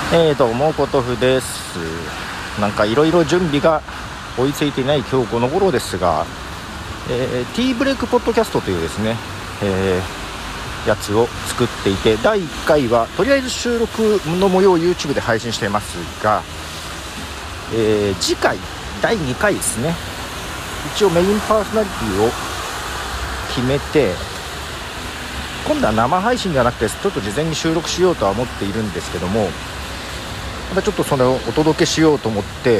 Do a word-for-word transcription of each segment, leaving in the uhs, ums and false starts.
えーどうもポトフです。なんかいろいろ準備が追いついていない今日この頃ですが、えー、ティーブレイクポッドキャストというですね、えー、やつを作っていて、だいいっかいはとりあえず収録の模様を YouTube で配信していますが、えー、次回だいにかいですね。一応メインパーソナリティを決めて、今度は生配信ではなくてちょっと事前に収録しようとは思っているんですけども、またちょっとそれをお届けしようと思って、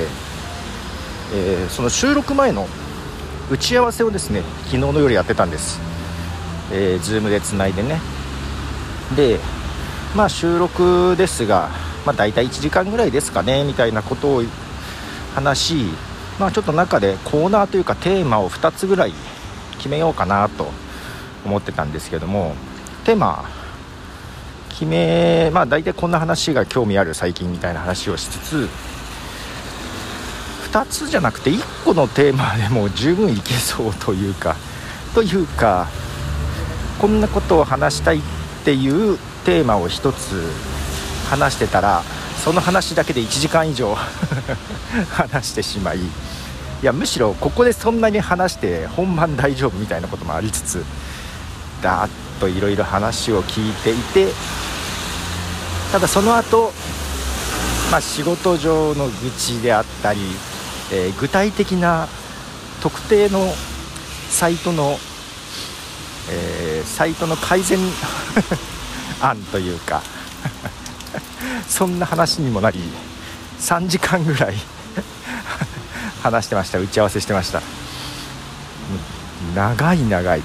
えー、その収録前の打ち合わせをですね、昨日の夜やってたんです。えー、Zoom でつないでね。で、まあ収録ですが、まあ、大体いちじかんぐらいですかねみたいなことを話し、まあ、ちょっと中でコーナーというかテーマをふたつぐらい決めようかなと思ってたんですけども、テーマ決め、まあ大体こんな話が興味ある最近みたいな話をしつつ、ふたつじゃなくていっこのテーマでも十分いけそうというかというかこんなことを話したいっていうテーマをひとつ話してたら、その話だけでいちじかん以上話してしまい、いやむしろここでそんなに話して本番大丈夫みたいなこともありつつ、だーっといろいろ話を聞いていて、ただその後、まあ、仕事上の愚痴であったり、えー、具体的な特定のサイトの、えー、サイトの改善案というかそんな話にもなり、さんじかんぐらい話してました。打ち合わせしてました。長い長い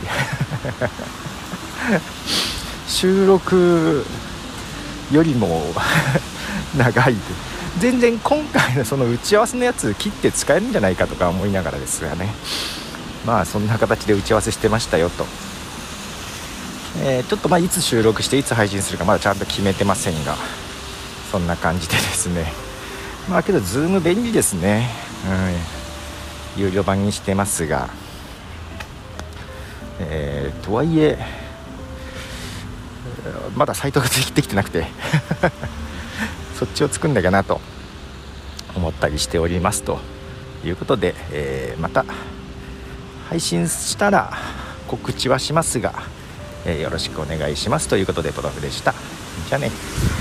収録よりも長い。全然今回のその打ち合わせのやつ切って使えるんじゃないかとか思いながらですがね、まあそんな形で打ち合わせしてましたよと。えー、ちょっとまあいつ収録していつ配信するかまだちゃんと決めてませんが、そんな感じでですね。まあけど Zoom 便利ですね、うん、有料版にしてますが、えー、とはいえまだサイトができてなくてそっちを作んなきゃなと思ったりしておりますということで、えー、また配信したら告知はしますが、えー、よろしくお願いしますということでポトフでした。じゃあね。